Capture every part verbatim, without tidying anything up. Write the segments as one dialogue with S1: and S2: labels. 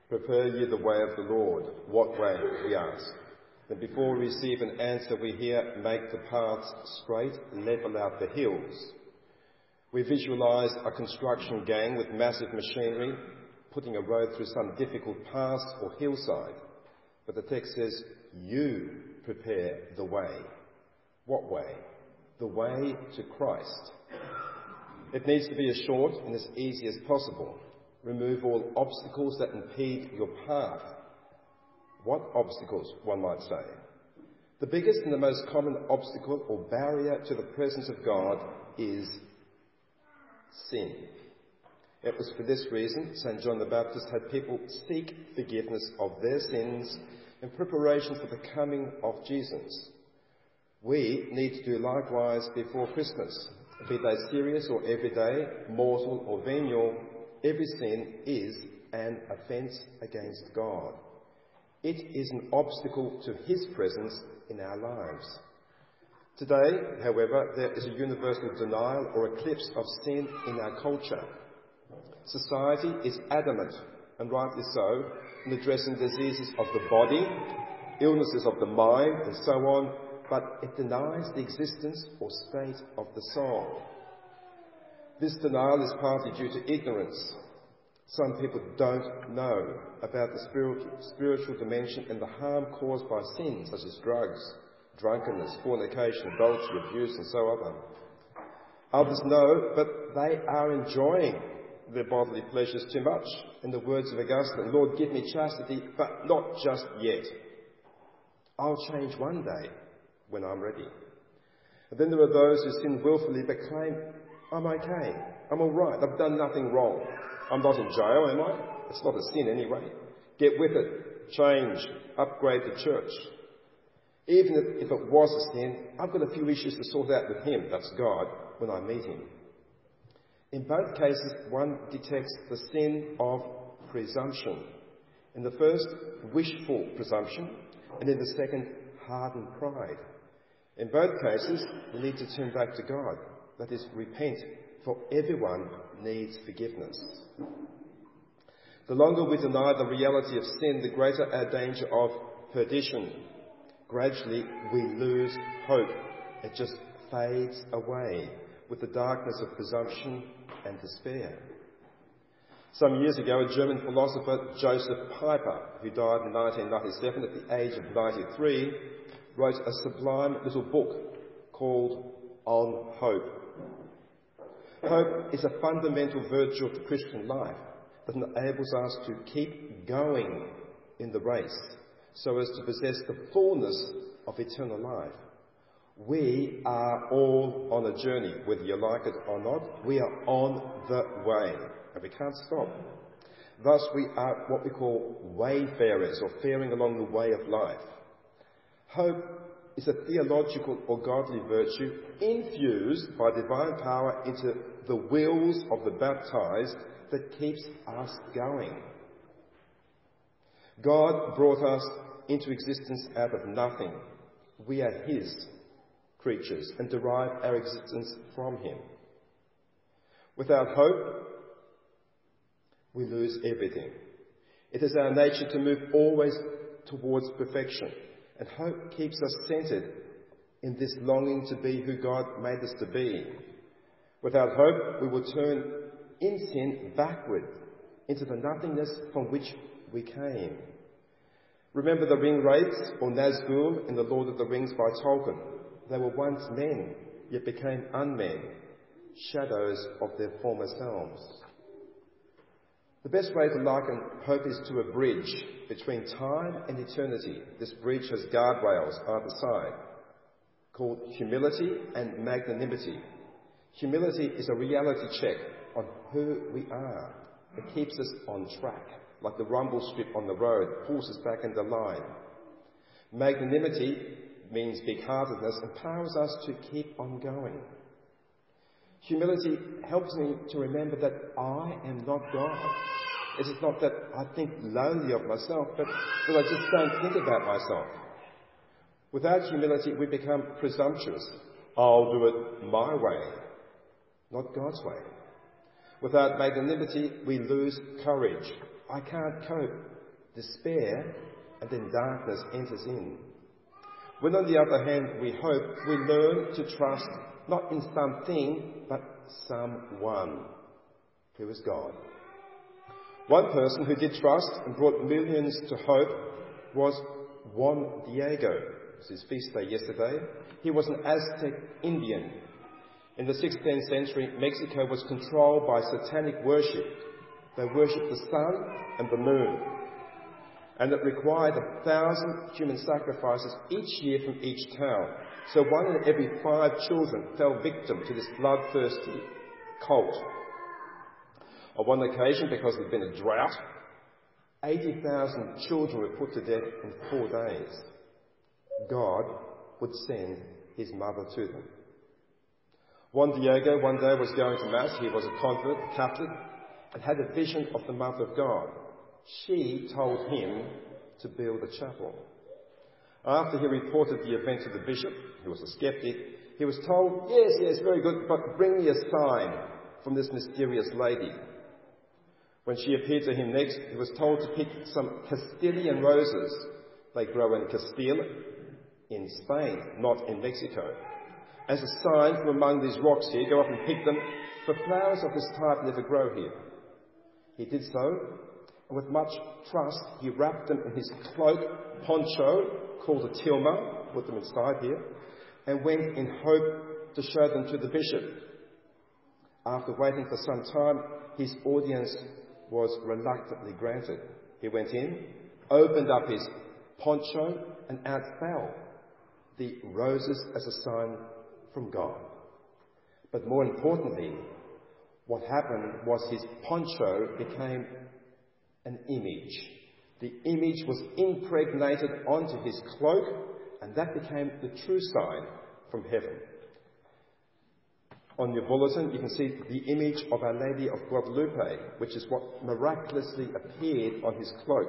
S1: Prepare ye the way of the Lord. What way, we ask? Then before we receive an answer, we hear, make the paths straight, level out the hills. We visualise a construction gang with massive machinery putting a road through some difficult pass or hillside. But the text says, you prepare the way. What way? The way to Christ. It needs to be as short and as easy as possible. Remove all obstacles that impede your path. What obstacles, one might say? The biggest and the most common obstacle or barrier to the presence of God is sin. It was for this reason Saint John the Baptist had people seek forgiveness of their sins in preparation for the coming of Jesus. We need to do likewise before Christmas. Be they serious or everyday, mortal or venial, every sin is an offence against God. It is an obstacle to his presence in our lives. Today, however, there is a universal denial or eclipse of sin in our culture. Society is adamant, and rightly so, in addressing diseases of the body, illnesses of the mind, and so on, but it denies the existence or state of the soul. This denial is partly due to ignorance. Some people don't know about the spiritual, spiritual dimension and the harm caused by sins such as drugs, drunkenness, fornication, adultery, abuse, and so on. Others know, but they are enjoying their bodily pleasures too much. In the words of Augustine, Lord, give me chastity, but not just yet. I'll change one day when I'm ready. And then there are those who sin willfully but claim, I'm okay, I'm all right, I've done nothing wrong. I'm not in jail, am I? It's not a sin anyway. Get with it, change, upgrade the church. Even if it was a sin, I've got a few issues to sort out with him, that's God, when I meet him. In both cases, one detects the sin of presumption. In the first, wishful presumption, and in the second, hardened pride. In both cases, we need to turn back to God. That is, repent, for everyone needs forgiveness. The longer we deny the reality of sin, the greater our danger of perdition. Gradually, we lose hope. It just fades away with the darkness of presumption and despair. Some years ago, a German philosopher, Joseph Pieper, who died in nineteen ninety-seven at the age of ninety-three, wrote a sublime little book called On Hope. Hope is a fundamental virtue of the Christian life that enables us to keep going in the race so as to possess the fullness of eternal life. We are all on a journey, whether you like it or not. We are on the way, and we can't stop. Thus, we are what we call wayfarers, or faring along the way of life. Hope is a theological or godly virtue infused by divine power into the wills of the baptized that keeps us going. God brought us into existence out of nothing. We are his creatures and derive our existence from him. Without hope, we lose everything. It is our nature to move always towards perfection, and hope keeps us centred in this longing to be who God made us to be. Without hope, we will turn in sin backward into the nothingness from which we came. Remember the ring wraiths, or Nazgul, in The Lord of the Rings by Tolkien. They were once men, yet became unmen, shadows of their former selves. The best way to liken hope is to a bridge between time and eternity. This bridge has guardrails either side, called humility and magnanimity. Humility is a reality check on who we are. It keeps us on track, like the rumble strip on the road, pulls us back into line. Magnanimity means big-heartedness, empowers us to keep on going. Humility helps me to remember that I am not God. It is not that I think lowly of myself, but that I just don't think about myself. Without humility, we become presumptuous. I'll do it my way, not God's way. Without magnanimity, we lose courage. I can't cope. despair, and then darkness enters in. When on the other hand we hope, we learn to trust not in something, but someone, who is God. One person who did trust and brought millions to hope was Juan Diego. It was his feast day yesterday. He was an Aztec Indian. In the sixteenth century, Mexico was controlled by satanic worship. They worshipped the sun and the moon. And it required a thousand human sacrifices each year from each town. So one in every five children fell victim to this bloodthirsty cult. On one occasion, because there had been a drought, eighty thousand children were put to death in four days. God would send his mother to them. Juan Diego one day was going to Mass. He was a convert, Catholic, and had a vision of the Mother of God. She told him to build a chapel. After he reported the event to the bishop, who was a skeptic, he was told, yes, yes, very good, but bring me a sign from this mysterious lady. When she appeared to him next, he was told to pick some Castilian roses. They grow in Castile, in Spain, not in Mexico. As a sign from among these rocks here, go up and pick them, for flowers of this type never grow here. He did so, and with much trust, he wrapped them in his cloak, poncho, called a tilma, put them inside here, and went in hope to show them to the bishop. After waiting for some time, his audience was reluctantly granted. He went in, opened up his poncho, and out fell the roses as a sign from God. But more importantly, what happened was his poncho became an image. The image was impregnated onto his cloak, and that became the true sign from heaven. On your bulletin, you can see the image of Our Lady of Guadalupe, which is what miraculously appeared on his cloak.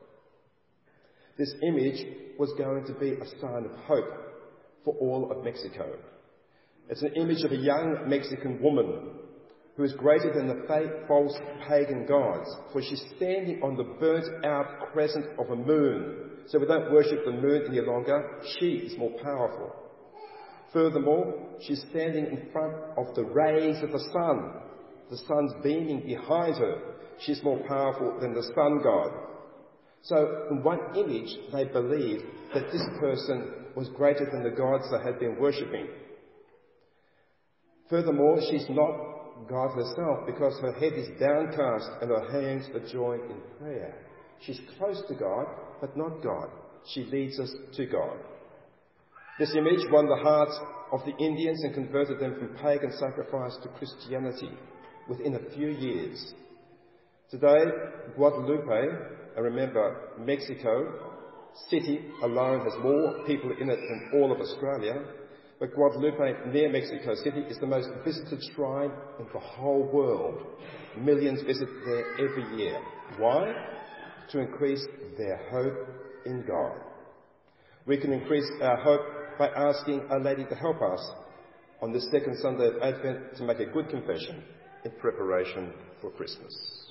S1: This image was going to be a sign of hope for all of Mexico. It's an image of a young Mexican woman who is greater than the fake, false pagan gods, for she's standing on the burnt-out crescent of a moon. So we don't worship the moon any longer. She is more powerful. Furthermore, she's standing in front of the rays of the sun. The sun's beaming behind her. She's more powerful than the sun god. So in one image, they believed that this person was greater than the gods they had been worshipping. Furthermore, she's not God herself, because her head is downcast and her hands are joined in prayer. She's close to God, but not God. She leads us to God. This image won the hearts of the Indians and converted them from pagan sacrifice to Christianity within a few years. Today, Guadalupe, and remember, Mexico City alone has more people in it than all of Australia, but Guadalupe, near Mexico City, is the most visited shrine in the whole world. Millions visit there every year. Why? To increase their hope in God. We can increase our hope by asking Our Lady to help us on this second Sunday of Advent to make a good confession in preparation for Christmas.